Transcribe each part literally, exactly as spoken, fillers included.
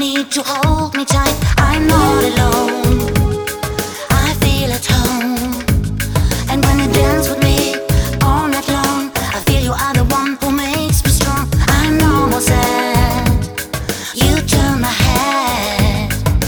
need to hold me tight. I'm not alone, I feel at home. And when you dance with me all night long, I feel you are the one who makes me strong. I'm no more sad, you turn my head.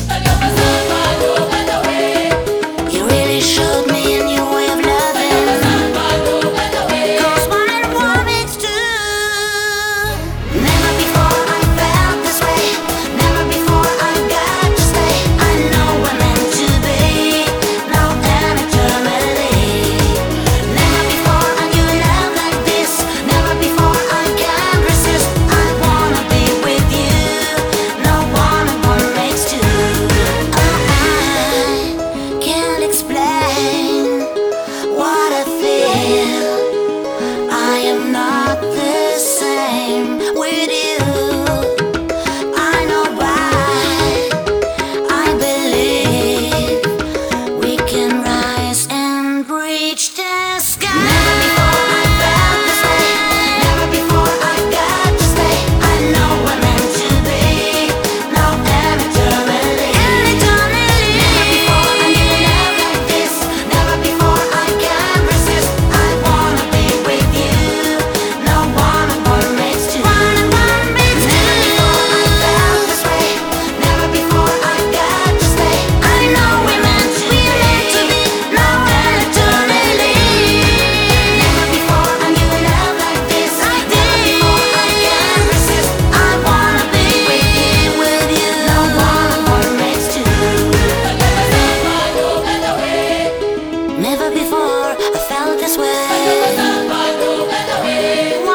You really showed me a new way of loving, 'cause one and one makes two. Never before I felt this way, never before I got to stay. I know we're meant to be, now and eternally. Never before I knew love like this, never before I can resist. I wanna be with you, no one and one makes two. I can't explain what I feel, I am not the same with you. I know why, I believe we can rise and reach the sky. Never before I felt this way, never before I got to stay. I know we're meant to be, now and eternally. Never before I knew love like this, never before I can resist. I wanna be with you, no one and one makes two. One and one makes two. Never before I felt this way, never before I got to stay. I know we're meant to be, now and eternally. Never before I knew love like this, never before I can resist. I wanna be with you, with you, no one and one makes two. Never before I felt this way.